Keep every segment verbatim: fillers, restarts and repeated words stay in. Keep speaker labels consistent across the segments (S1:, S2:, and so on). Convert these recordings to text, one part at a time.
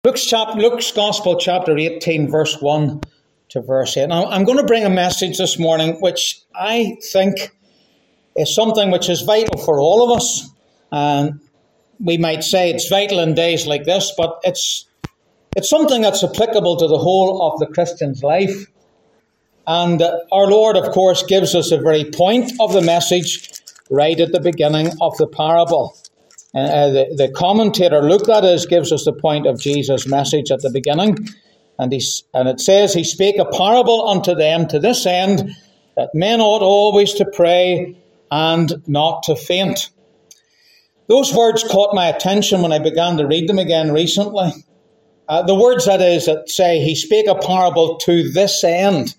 S1: Luke's, chap- Luke's Gospel, chapter eighteen, verse one to verse eight. Now, I'm going to bring a message this morning which I think is something which is vital for all of us. And we might say it's vital in days like this, but it's it's something that's applicable to the whole of the Christian's life. And uh, our Lord, of course, gives us the very point of the message right at the beginning of the parable. Uh, the, the commentator, Luke, that is, gives us the point of Jesus' message at the beginning. And, he's, and it says, He spake a parable unto them to this end, that men ought always to pray and not to faint. Those words caught my attention when I began to read them again recently. Uh, the words, that is, that say, He spake a parable to this end.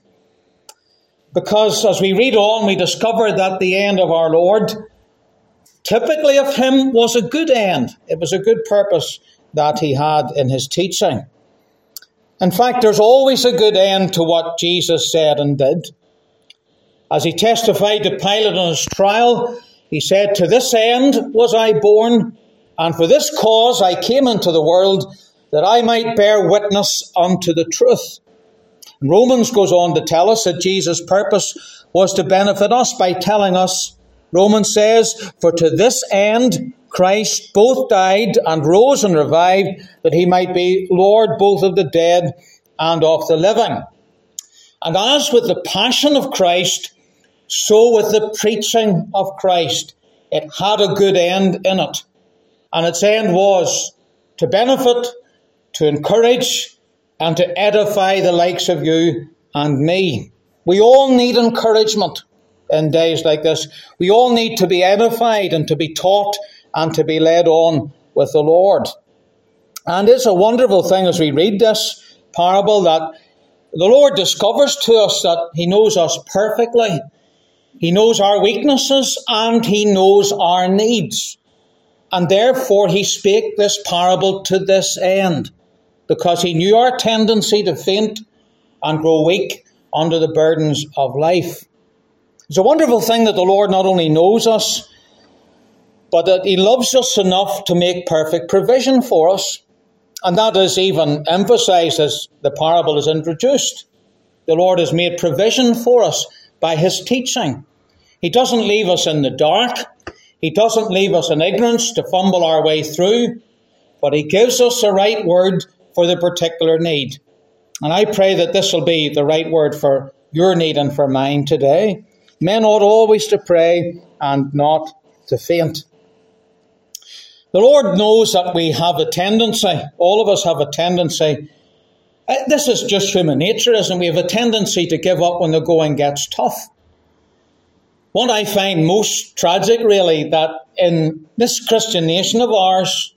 S1: Because as we read on, we discover that the end of our Lord, typically of Him, was a good end. It was a good purpose that He had in His teaching. In fact, there's always a good end to what Jesus said and did. As He testified to Pilate on His trial, He said, To this end was I born, and for this cause I came into the world, that I might bear witness unto the truth. And Romans goes on to tell us that Jesus' purpose was to benefit us by telling us, Romans says, For to this end Christ both died and rose and revived, that He might be Lord both of the dead and of the living. And as with the passion of Christ, so with the preaching of Christ, it had a good end in it. And its end was to benefit, to encourage, and to edify the likes of you and me. We all need encouragement in days like this. We all need to be edified and to be taught and to be led on with the Lord. And it's a wonderful thing as we read this parable that the Lord discovers to us that He knows us perfectly. He knows our weaknesses and He knows our needs. And therefore He spake this parable to this end, because He knew our tendency to faint and grow weak under the burdens of life. It's a wonderful thing that the Lord not only knows us, but that He loves us enough to make perfect provision for us. And that is even emphasized as the parable is introduced. The Lord has made provision for us by His teaching. He doesn't leave us in the dark. He doesn't leave us in ignorance to fumble our way through, but He gives us the right word for the particular need. And I pray that this will be the right word for your need and for mine today. Men ought always to pray and not to faint. The Lord knows that we have a tendency, all of us have a tendency, this is just human nature, isn't it? We have a tendency to give up when the going gets tough. What I find most tragic, really, that in this Christian nation of ours,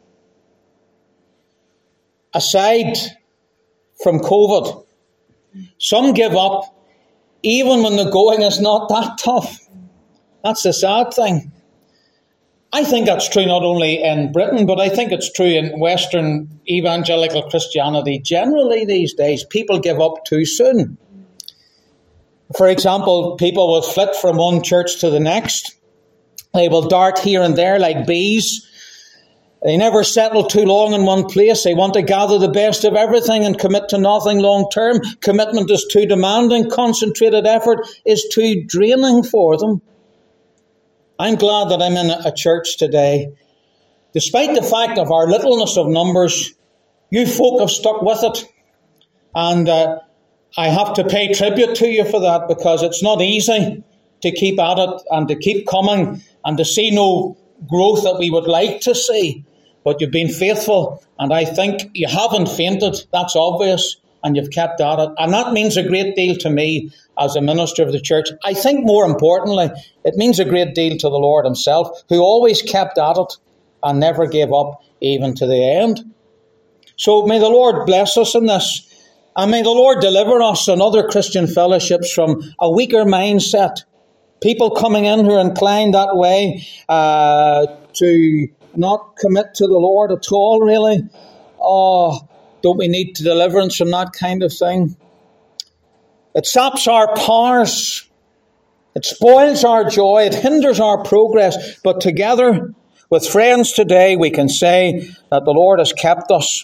S1: aside from COVID, some give up even when the going is not that tough. That's the sad thing. I think that's true not only in Britain, but I think it's true in Western evangelical Christianity generally these days. People give up too soon. For example, people will flit from one church to the next. They will dart here and there like bees. They never settle too long in one place. They want to gather the best of everything and commit to nothing long term. Commitment is too demanding. Concentrated effort is too draining for them. I'm glad that I'm in a church today. Despite the fact of our littleness of numbers, you folk have stuck with it. And uh, I have to pay tribute to you for that, because it's not easy to keep at it and to keep coming and to see no growth that we would like to see. But you've been faithful, and I think you haven't fainted. That's obvious, and you've kept at it. And that means a great deal to me as a minister of the church. I think more importantly, it means a great deal to the Lord Himself, who always kept at it and never gave up even to the end. So may the Lord bless us in this, and may the Lord deliver us and other Christian fellowships from a weaker mindset. People coming in who are inclined that way uh, to not commit to the Lord at all, really. Oh, don't we need deliverance from that kind of thing? It saps our powers. It spoils our joy. It hinders our progress. But together with friends today, we can say that the Lord has kept us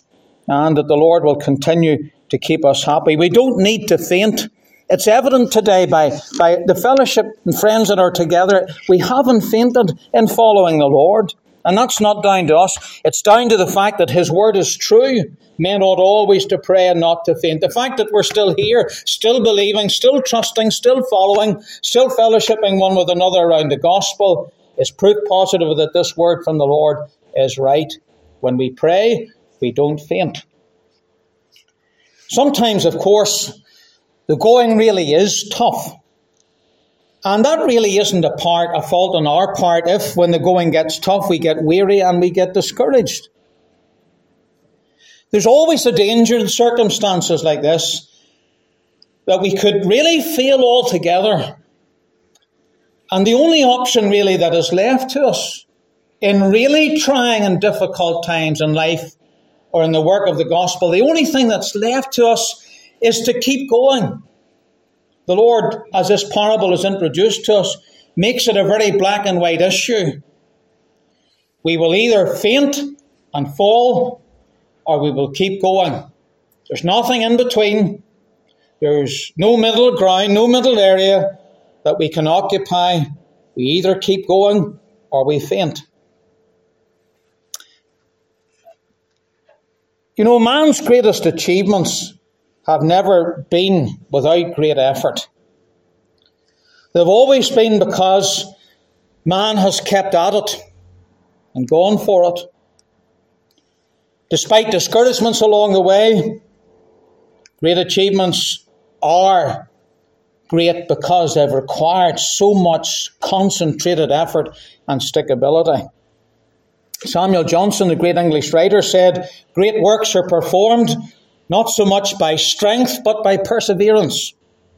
S1: and that the Lord will continue to keep us happy. We don't need to faint. It's evident today by, by the fellowship and friends that are together. We haven't fainted in following the Lord. And that's not down to us. It's down to the fact that His word is true. Men ought always to pray and not to faint. The fact that we're still here, still believing, still trusting, still following, still fellowshipping one with another around the gospel is proof positive that this word from the Lord is right. When we pray, we don't faint. Sometimes, of course, the going really is tough. And that really isn't a part, a fault on our part if, when the going gets tough, we get weary and we get discouraged. There's always a danger in circumstances like this that we could really fail altogether. And the only option really that is left to us in really trying and difficult times in life or in the work of the gospel, the only thing that's left to us is to keep going. The Lord, as this parable is introduced to us, makes it a very black and white issue. We will either faint and fall, or we will keep going. There's nothing in between. There's no middle ground, no middle area that we can occupy. We either keep going or we faint. You know, man's greatest achievements have never been without great effort. They've always been because man has kept at it and gone for it. Despite discouragements along the way, great achievements are great because they've required so much concentrated effort and stickability. Samuel Johnson, the great English writer, said, "Great works are performed not so much by strength, but by perseverance."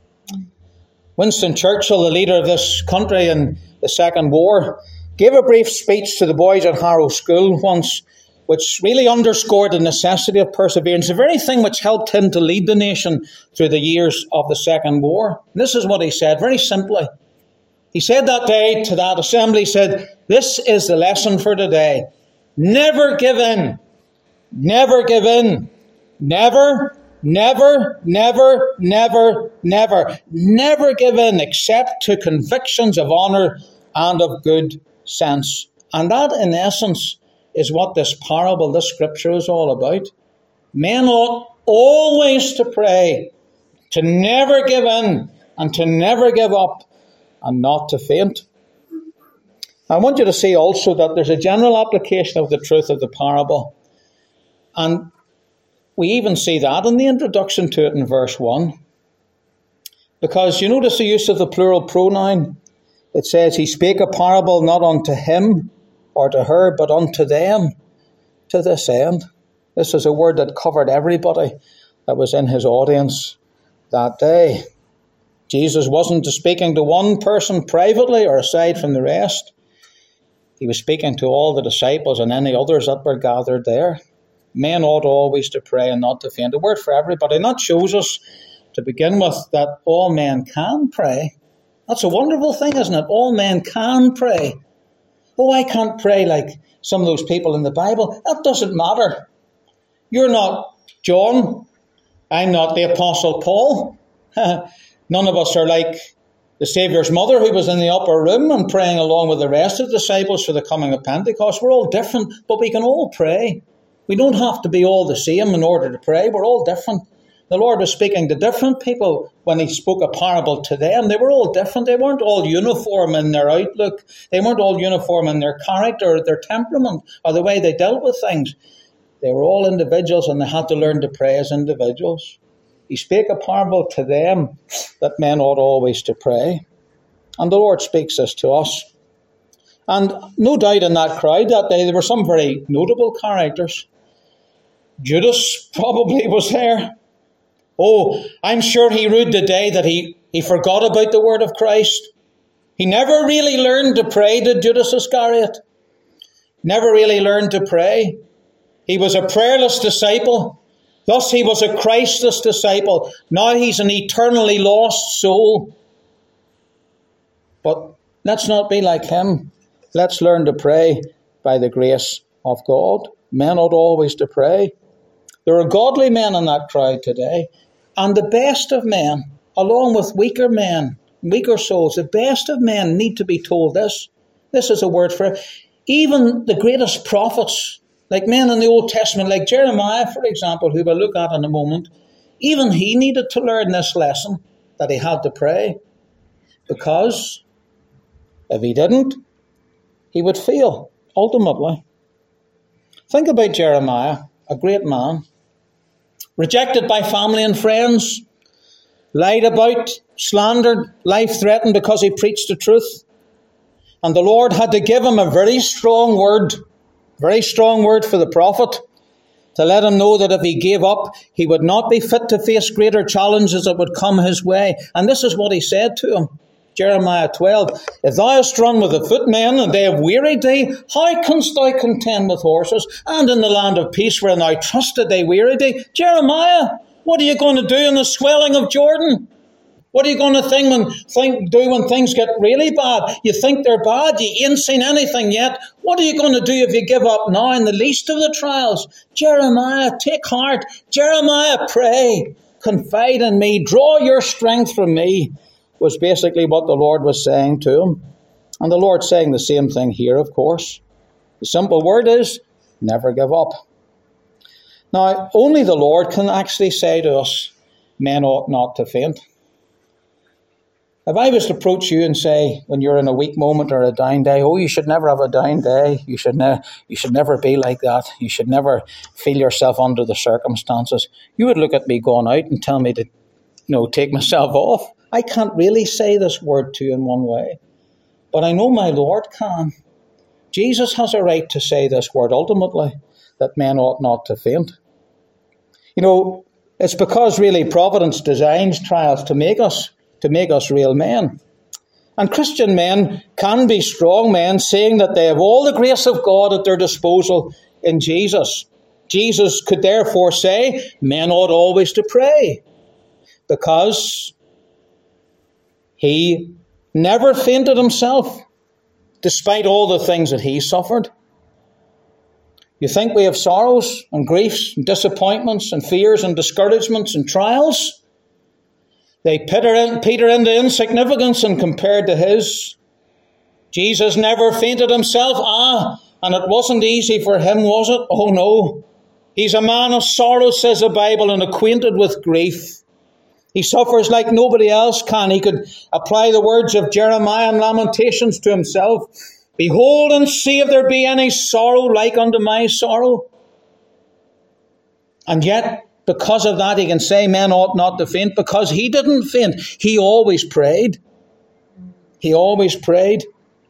S1: Winston Churchill, the leader of this country in the Second War, gave a brief speech to the boys at Harrow School once, which really underscored the necessity of perseverance, the very thing which helped him to lead the nation through the years of the Second War. And this is what he said, very simply. He said that day to that assembly, he said, "This is the lesson for today. Never give in. Never give in. Never, never, never, never, never, never give in except to convictions of honour and of good sense." And that, in essence, is what this parable, this scripture is all about. Men ought always to pray, to never give in, and to never give up, and not to faint. I want you to see also that there's a general application of the truth of the parable. And we even see that in the introduction to it in verse one. Because you notice the use of the plural pronoun. It says, "He spake a parable not unto him or to her, but unto them, to this end." This is a word that covered everybody that was in his audience that day. Jesus wasn't speaking to one person privately or aside from the rest. He was speaking to all the disciples and any others that were gathered there. Men ought always to pray and not to faint. A word for everybody. And that shows us, to begin with, that all men can pray. That's a wonderful thing, isn't it? All men can pray. Oh, I can't pray like some of those people in the Bible. That doesn't matter. You're not John. I'm not the Apostle Paul. None of us are like the Saviour's mother who was in the upper room and praying along with the rest of the disciples for the coming of Pentecost. We're all different, but we can all pray. We don't have to be all the same in order to pray. We're all different. The Lord was speaking to different people when he spoke a parable to them. They were all different. They weren't all uniform in their outlook. They weren't all uniform in their character or their temperament or the way they dealt with things. They were all individuals and they had to learn to pray as individuals. He spake a parable to them that men ought always to pray. And the Lord speaks this to us. And no doubt in that crowd that day there were some very notable characters. Judas probably was there. Oh, I'm sure he rued the day that he, he forgot about the word of Christ. He never really learned to pray, did Judas Iscariot. Never really learned to pray. He was a prayerless disciple. Thus he was a Christless disciple. Now he's an eternally lost soul. But let's not be like him. Let's learn to pray by the grace of God. Men ought always to pray. There are godly men in that crowd today. And the best of men, along with weaker men, weaker souls, the best of men need to be told this. This is a word for it. Even the greatest prophets, like men in the Old Testament, like Jeremiah, for example, who we'll look at in a moment, even he needed to learn this lesson, that he had to pray. Because if he didn't, he would fail, ultimately. Think about Jeremiah, a great man, rejected by family and friends, lied about, slandered, life threatened because he preached the truth. And the Lord had to give him a very strong word, very strong word for the prophet, to let him know that if he gave up, he would not be fit to face greater challenges that would come his way. And this is what he said to him. Jeremiah twelve, if thou hast run with the footmen, and they have wearied thee, how canst thou contend with horses? And in the land of peace wherein thou trusted, they wearied thee. Jeremiah, what are you going to do in the swelling of Jordan? What are you going to think when, think, do when things get really bad? You think they're bad, you ain't seen anything yet. What are you going to do if you give up now in the least of the trials? Jeremiah, take heart. Jeremiah, pray. Confide in me. Draw your strength from me, was basically what the Lord was saying to him. And the Lord's saying the same thing here, of course. The simple word is, never give up. Now, only the Lord can actually say to us, men ought not to faint. If I was to approach you and say, when you're in a weak moment or a down day, oh, you should never have a down day. You should, ne- you should never be like that. You should never feel yourself under the circumstances. You would look at me going out and tell me to, you know, take myself off. I can't really say this word to you in one way. But I know my Lord can. Jesus has a right to say this word ultimately, that men ought not to faint. You know, it's because really Providence designs trials to make us to make us real men. And Christian men can be strong men, saying that they have all the grace of God at their disposal in Jesus. Jesus could therefore say, men ought always to pray, because he never fainted himself, despite all the things that he suffered. You think we have sorrows and griefs and disappointments and fears and discouragements and trials? They peter into insignificance and compared to his. Jesus never fainted himself. Ah, and it wasn't easy for him, was it? Oh no. He's a man of sorrow, says the Bible, and acquainted with grief. He suffers like nobody else can. He could apply the words of Jeremiah in Lamentations to himself. Behold and see if there be any sorrow like unto my sorrow. And yet, because of that, he can say men ought not to faint, because he didn't faint. He always prayed. He always prayed.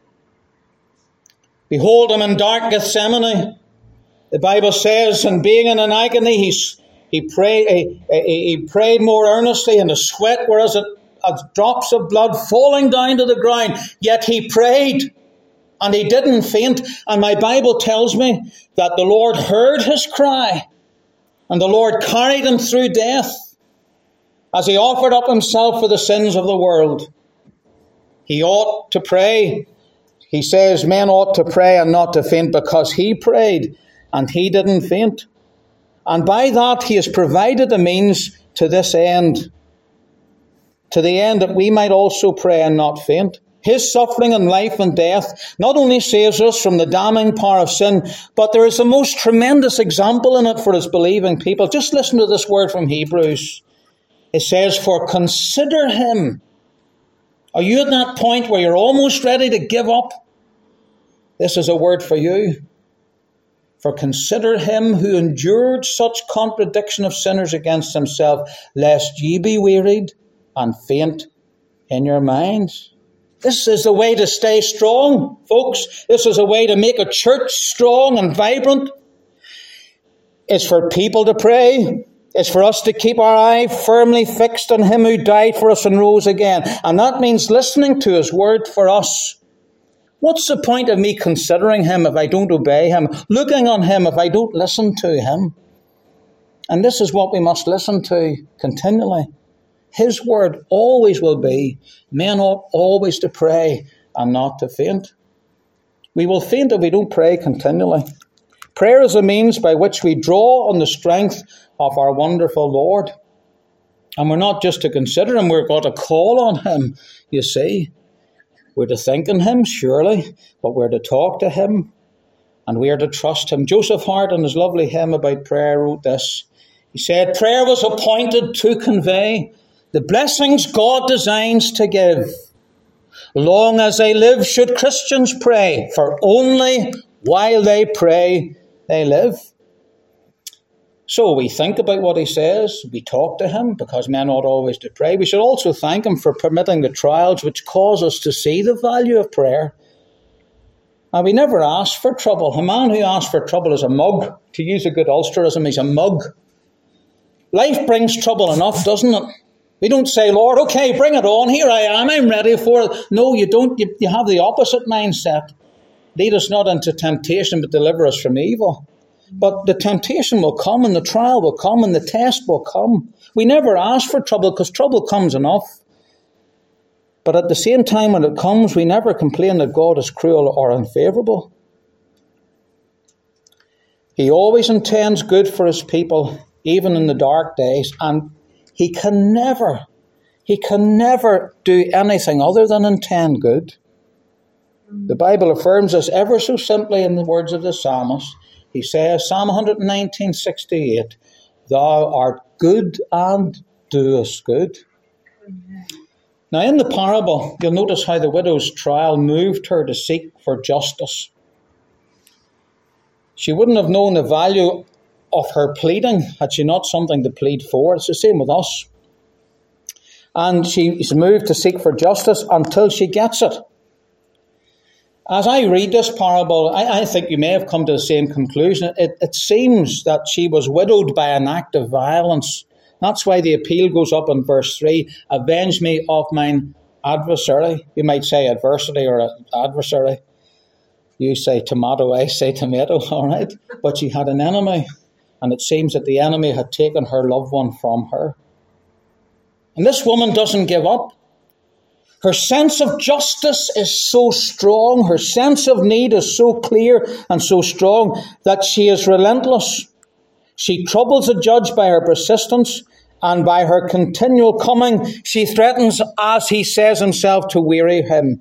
S1: Behold him in dark Gethsemane. The Bible says, and being in an agony, he's, he, prayed, he, he prayed more earnestly, and the sweat were as, it, as drops of blood falling down to the ground. Yet he prayed, and he didn't faint. And my Bible tells me that the Lord heard his cry. And the Lord carried him through death as he offered up himself for the sins of the world. He ought to pray. He says men ought to pray and not to faint, because he prayed and he didn't faint. And by that he has provided the means to this end, to the end that we might also pray and not faint. His suffering and life and death not only saves us from the damning power of sin, but there is the most tremendous example in it for his believing people. Just listen to this word from Hebrews. It says, for consider him. Are you at that point where you're almost ready to give up? This is a word for you. For consider him who endured such contradiction of sinners against himself, lest ye be wearied and faint in your minds. This is the way to stay strong, folks. This is a way to make a church strong and vibrant. It's for people to pray. It's for us to keep our eye firmly fixed on him who died for us and rose again. And that means listening to his word for us. What's the point of me considering him if I don't obey him? Looking on him if I don't listen to him? And this is what we must listen to continually. His word always will be, men ought always to pray and not to faint. We will faint if we don't pray continually. Prayer is a means by which we draw on the strength of our wonderful Lord. And we're not just to consider him, we're going to call on him, you see. We're to think on him, surely, but we're to talk to him, and we are to trust him. Joseph Hart, in his lovely hymn about prayer, wrote this. He said, prayer was appointed to convey the blessings God designs to give. Long as they live should Christians pray, for only while they pray they live. So we think about what he says, we talk to him, because men ought always to pray. We should also thank him for permitting the trials which cause us to see the value of prayer. And we never ask for trouble. A man who asks for trouble is a mug. To use a good Ulsterism, he's a mug. Life brings trouble enough, doesn't it? We don't say, Lord, okay, bring it on. Here I am, I'm ready for it. No, you don't. You, you have the opposite mindset. Lead us not into temptation, but deliver us from evil. But the temptation will come, and the trial will come, and the test will come. We never ask for trouble, because trouble comes enough. But at the same time, when it comes, we never complain that God is cruel or unfavourable. He always intends good for his people, even in the dark days, and he can never, he can never do anything other than intend good. The Bible affirms this ever so simply in the words of the psalmist. He says, Psalm one nineteen, sixty-eight, thou art good and doest good. Amen. Now in the parable, you'll notice how the widow's trial moved her to seek for justice. She wouldn't have known the value of her pleading had she not something to plead for. It's the same with us. And she's moved to seek for justice until she gets it. As I read this parable, I, I think you may have come to the same conclusion. It, it seems that she was widowed by an act of violence. That's why the appeal goes up in verse three. Avenge me of mine adversary. You might say adversity or adversary. You say tomato, I say tomato, all right? But she had an enemy, and it seems that the enemy had taken her loved one from her. And this woman doesn't give up. Her sense of justice is so strong, her sense of need is so clear and so strong that she is relentless. She troubles the judge by her persistence, and by her continual coming, she threatens, as he says himself, to weary him.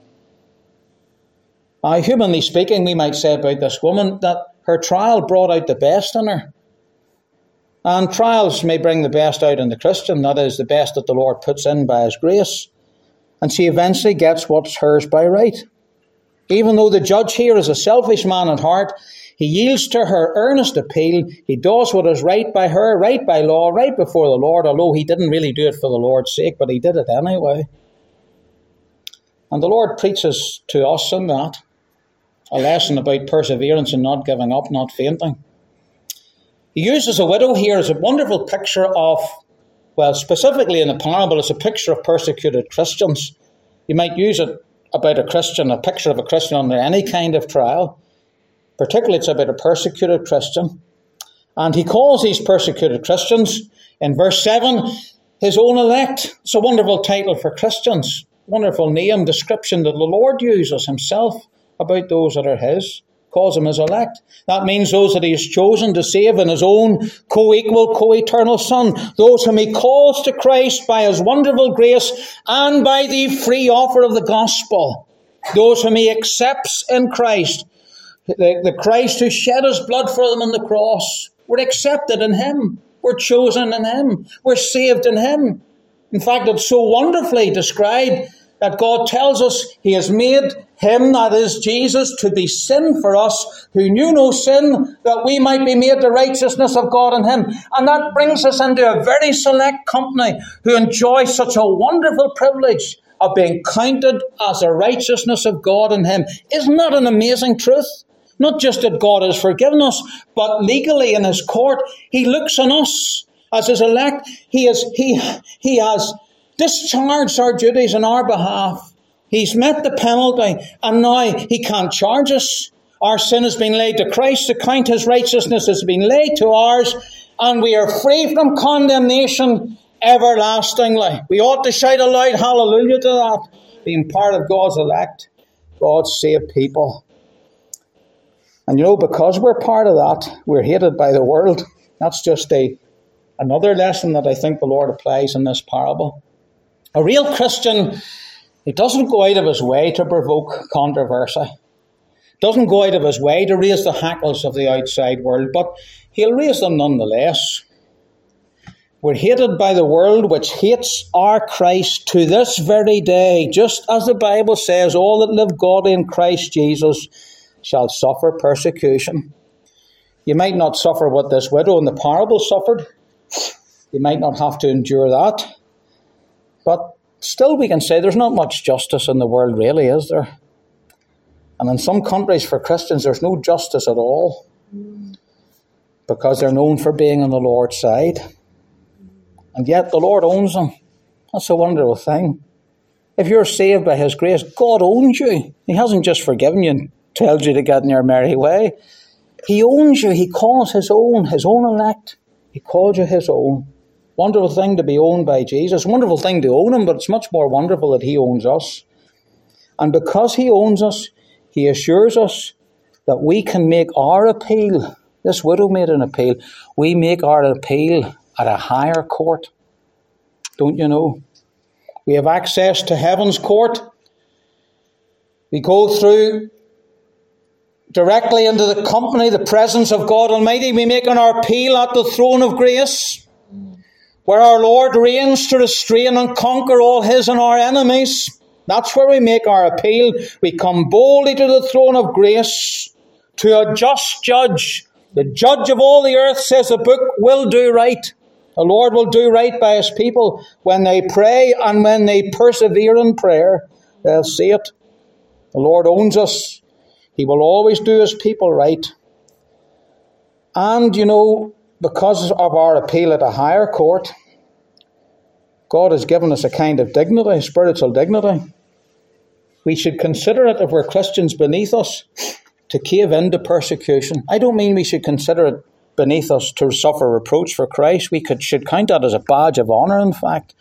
S1: Now, humanly speaking, we might say about this woman that her trial brought out the best in her. And trials may bring the best out in the Christian, that is, the best that the Lord puts in by his grace. And she eventually gets what's hers by right. Even though the judge here is a selfish man at heart, he yields to her earnest appeal. He does what is right by her, right by law, right before the Lord, although he didn't really do it for the Lord's sake, but he did it anyway. And the Lord preaches to us in that a lesson about perseverance and not giving up, not fainting. He uses a widow here as a wonderful picture of, well, specifically in the parable, it's a picture of persecuted Christians. You might use it about a Christian, a picture of a Christian under any kind of trial. Particularly it's about a persecuted Christian. And he calls these persecuted Christians, in verse seven, his own elect. It's a wonderful title for Christians. Wonderful name, description that the Lord uses himself about those that are his. Calls them his elect. That means those that he has chosen to save in his own co-equal, co-eternal Son. Those whom he calls to Christ by his wonderful grace and by the free offer of the gospel. Those whom he accepts in Christ. The, the Christ who shed his blood for them on the cross. We're accepted in him. We're chosen in him. We're saved in him. In fact, it's so wonderfully described that God tells us he has made him, that is Jesus, to be sin for us, who knew no sin, that we might be made the righteousness of God in him. And that brings us into a very select company who enjoy such a wonderful privilege of being counted as the righteousness of God in him. Isn't that an amazing truth? Not just that God has forgiven us, but legally in his court, he looks on us as his elect. He, is, he, he has discharged our duties on our behalf. He's met the penalty, and now he can't charge us. Our sin has been laid to Christ, the count his righteousness has been laid to ours, and we are free from condemnation everlastingly. We ought to shout aloud hallelujah to that, being part of God's elect, God's saved people. And you know, because we're part of that, we're hated by the world. That's just a another lesson that I think the Lord applies in this parable. A real Christian, he doesn't go out of his way to provoke controversy. Doesn't go out of his way to raise the hackles of the outside world, but he'll raise them nonetheless. We're hated by the world, which hates our Christ to this very day. Just as the Bible says, all that live godly in Christ Jesus shall suffer persecution. You might not suffer what this widow in the parable suffered. You might not have to endure that. But still we can say there's not much justice in the world, really, is there? And in some countries for Christians there's no justice at all, because they're known for being on the Lord's side. And yet the Lord owns them. That's a wonderful thing. If you're saved by His grace, God owns you. He hasn't just forgiven you and tells you to get in your merry way. He owns you. He calls His own, His own elect. He calls you His own. Wonderful thing to be owned by Jesus. Wonderful thing to own Him, but it's much more wonderful that He owns us. And because He owns us, He assures us that we can make our appeal. This widow made an appeal. We make our appeal at a higher court. Don't you know? We have access to heaven's court. We go through directly into the company, the presence of God Almighty. We make our appeal at the throne of grace, where our Lord reigns to restrain and conquer all His and our enemies. That's where we make our appeal. We come boldly to the throne of grace, to a just judge. The judge of all the earth, says the book, will do right. The Lord will do right by His people when they pray and when they persevere in prayer. They'll see it. The Lord owns us. He will always do His people right. And, you know, because of our appeal at a higher court, God has given us a kind of dignity, spiritual dignity. We should consider it, if we're Christians beneath us, to cave into persecution. I don't mean we should consider it beneath us to suffer reproach for Christ. We could should count that as a badge of honour, in fact.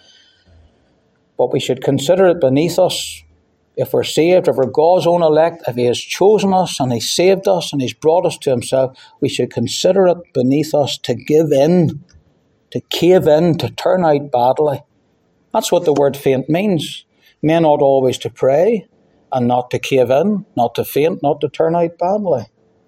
S1: But we should consider it beneath us. If we're saved, if we're God's own elect, if He has chosen us and He saved us and He's brought us to Himself, we should consider it beneath us to give in, to cave in, to turn out badly. That's what the word faint means. Men ought always to pray and not to cave in, not to faint, not to turn out badly.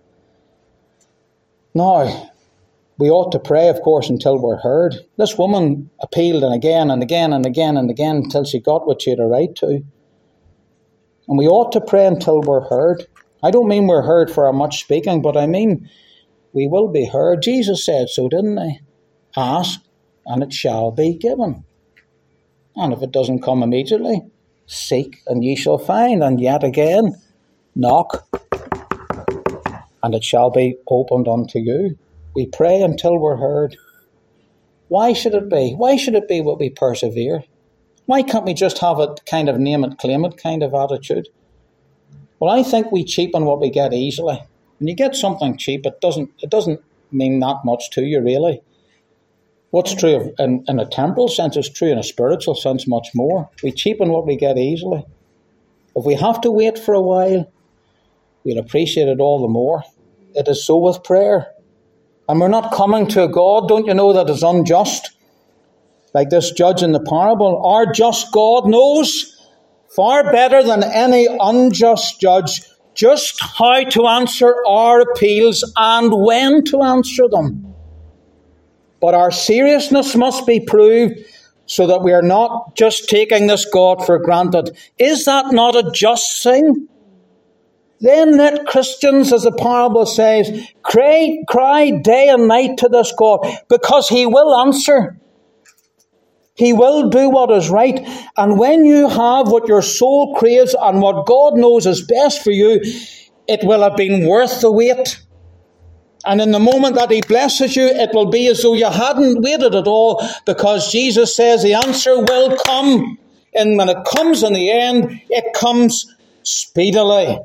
S1: Now, we ought to pray, of course, until we're heard. This woman appealed and again and again and again and again until she got what she had a right to. And we ought to pray until we're heard. I don't mean we're heard for our much speaking, but I mean we will be heard. Jesus said so, didn't He? Ask, and it shall be given. And if it doesn't come immediately, seek, and ye shall find. And yet again, knock, and it shall be opened unto you. We pray until we're heard. Why should it be? Why should it be that we persevere? Why can't we just have a kind of name it, claim it kind of attitude? Well, I think we cheapen what we get easily. When you get something cheap, it doesn't it doesn't mean that much to you, really. What's true of, in, in a temporal sense is true in a spiritual sense much more. We cheapen what we get easily. If we have to wait for a while, we'll appreciate it all the more. It is so with prayer. And we're not coming to a God, don't you know, that is unjust. Like this judge in the parable, our just God knows far better than any unjust judge just how to answer our appeals and when to answer them. But our seriousness must be proved so that we are not just taking this God for granted. Is that not a just thing? Then let Christians, as the parable says, cry, cry day and night to this God, because He will answer. He will do what is right. And when you have what your soul craves and what God knows is best for you, it will have been worth the wait. And in the moment that He blesses you, it will be as though you hadn't waited at all, because Jesus says the answer will come. And when it comes in the end, it comes speedily.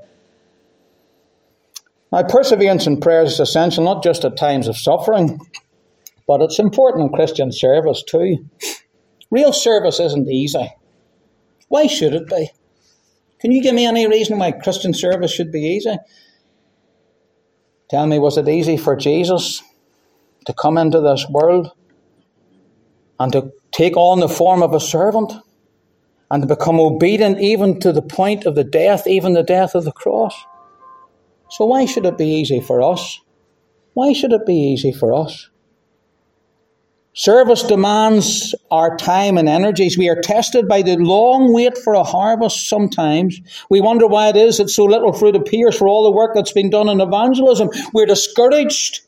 S1: Now, perseverance in prayer is essential, not just at times of suffering, but it's important in Christian service too. Real service isn't easy. Why should it be? Can you give me any reason why Christian service should be easy? Tell me, was it easy for Jesus to come into this world and to take on the form of a servant and to become obedient even to the point of the death, even the death of the cross? So why should it be easy for us? Why should it be easy for us? Service demands our time and energies. We are tested by the long wait for a harvest sometimes. We wonder why it is that so little fruit appears for all the work that's been done in evangelism. We're discouraged.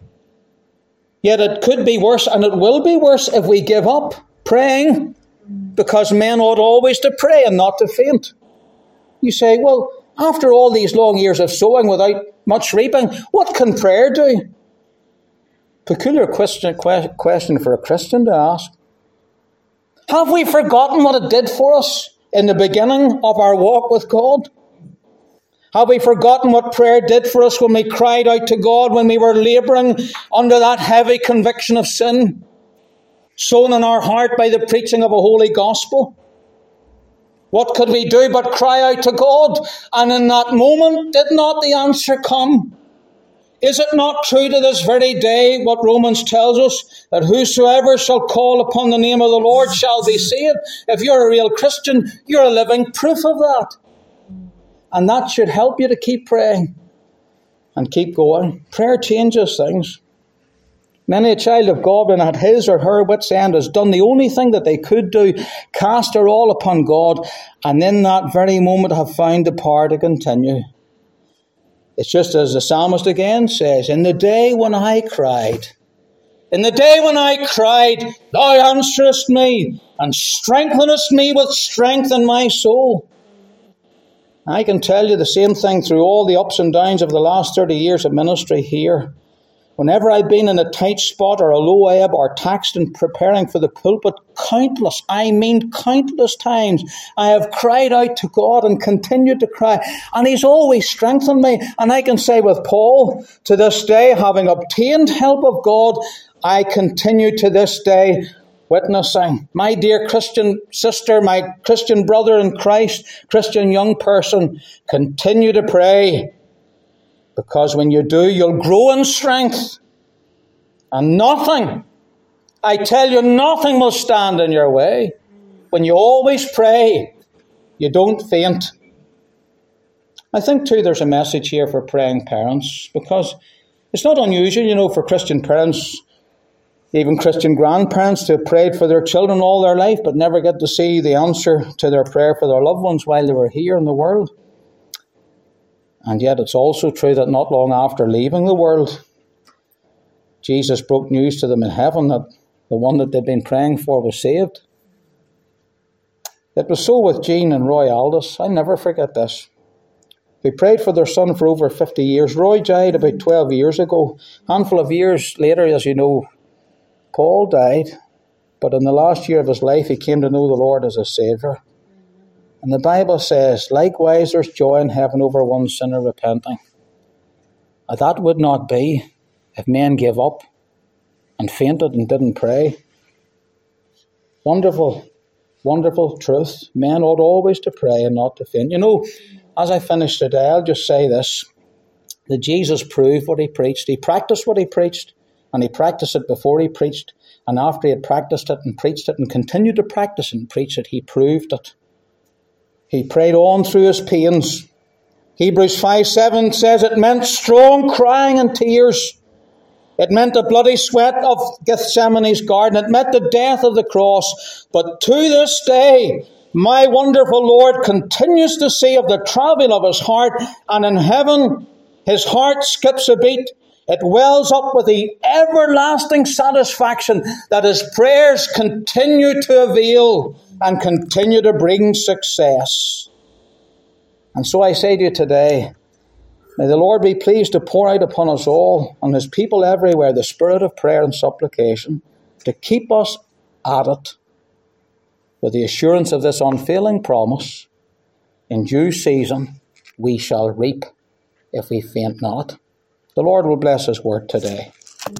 S1: Yet it could be worse, and it will be worse if we give up praying, because men ought always to pray and not to faint. You say, well, after all these long years of sowing without much reaping, what can prayer do? Peculiar question, question for a Christian to ask. Have we forgotten what it did for us in the beginning of our walk with God? Have we forgotten what prayer did for us when we cried out to God, when we were labouring under that heavy conviction of sin, sown in our heart by the preaching of a holy gospel? What could we do but cry out to God? And in that moment, did not the answer come? Is it not true to this very day what Romans tells us, that whosoever shall call upon the name of the Lord shall be saved? If you're a real Christian, you're a living proof of that. And that should help you to keep praying and keep going. Prayer changes things. Many a child of God, when at his or her wit's end, has done the only thing that they could do, cast their all upon God, and in that very moment have found the power to continue. It's just as the psalmist again says, in the day when I cried, in the day when I cried, thou answerest me, and strengthenest me with strength in my soul. I can tell you the same thing through all the ups and downs of the last thirty years of ministry here. Whenever I've been in a tight spot or a low ebb or taxed in preparing for the pulpit, countless, I mean countless times, I have cried out to God and continued to cry. And He's always strengthened me. And I can say with Paul, to this day, having obtained help of God, I continue to this day witnessing. My dear Christian sister, my Christian brother in Christ, Christian young person, continue to pray. Because when you do, you'll grow in strength. And nothing, I tell you, nothing will stand in your way. When you always pray, you don't faint. I think, too, there's a message here for praying parents. Because it's not unusual, you know, for Christian parents, even Christian grandparents, to have prayed for their children all their life, but never get to see the answer to their prayer for their loved ones while they were here in the world. And yet it's also true that not long after leaving the world, Jesus broke news to them in heaven that the one that they'd been praying for was saved. It was so with Jean and Roy Aldous. I'll never forget this. They prayed for their son for over fifty years. Roy died about twelve years ago. A handful of years later, as you know, Paul died. But in the last year of his life, he came to know the Lord as a Saviour. And the Bible says, likewise there's joy in heaven over one sinner repenting. Now, that would not be if men gave up and fainted and didn't pray. Wonderful, wonderful truth. Men ought always to pray and not to faint. You know, as I finish today, I'll just say this, that Jesus proved what he preached. He practiced what he preached, and he practiced it before he preached. And after he had practiced it and preached it and continued to practice and preach it, he proved it. He prayed on through his pains. Hebrews five seven says it meant strong crying and tears. It meant the bloody sweat of Gethsemane's garden. It meant the death of the cross. But to this day, my wonderful Lord continues to see of the travail of his heart. And in heaven, his heart skips a beat. It wells up with the everlasting satisfaction that his prayers continue to avail and continue to bring success. And so I say to you today, may the Lord be pleased to pour out upon us all and his people everywhere the spirit of prayer and supplication to keep us at it with the assurance of this unfailing promise. In due season we shall reap if we faint not. The Lord will bless his word today.